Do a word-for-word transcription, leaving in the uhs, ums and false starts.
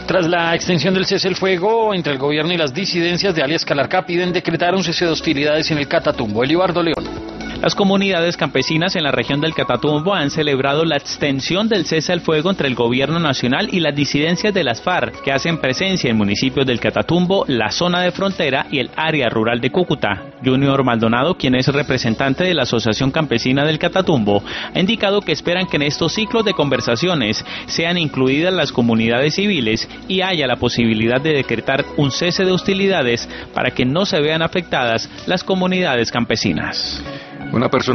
Tras la extensión del cese el fuego entre el gobierno y las disidencias de alias Calarcá, piden decretar un cese de hostilidades en el Catatumbo. Elibardo León. Las comunidades campesinas en la región del Catatumbo han celebrado la extensión del cese al fuego entre el gobierno nacional y las disidencias de las FARC, que hacen presencia en municipios del Catatumbo, la zona de frontera y el área rural de Cúcuta. Junior Maldonado, quien es representante de la Asociación Campesina del Catatumbo, ha indicado que esperan que en estos ciclos de conversaciones sean incluidas las comunidades civiles y haya la posibilidad de decretar un cese de hostilidades para que no se vean afectadas las comunidades campesinas. Una persona